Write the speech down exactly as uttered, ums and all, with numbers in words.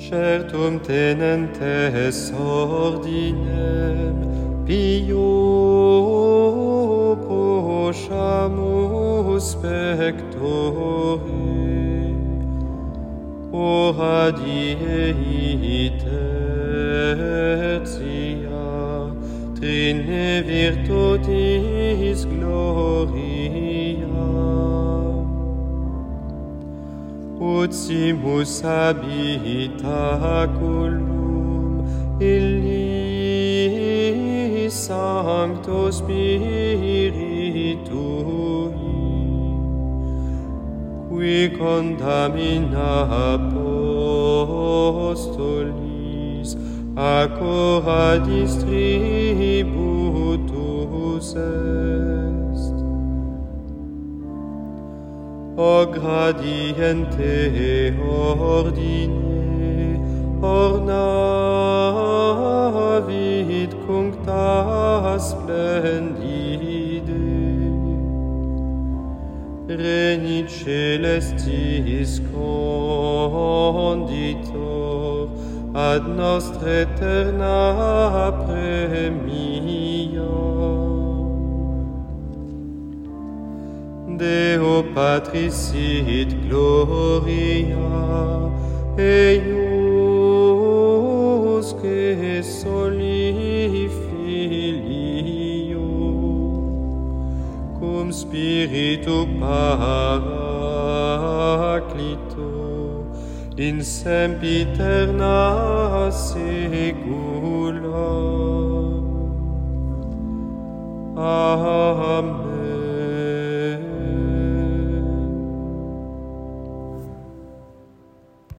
Certum tenentes ordinem pio poshamus pectore, ora die tertia trine virtutis gloria, ut simus habitaculum illi Sancto Spiritui, qui condamina apostolis acora distributus est. O gradiente ordine ornavit cuncta splendide, renit celestis conditor ad nostra eterna premia. Deo Patris sit gloria, eiusque soli Filio, cum Spiritu Paraclito, in sempiterna secula. Amen.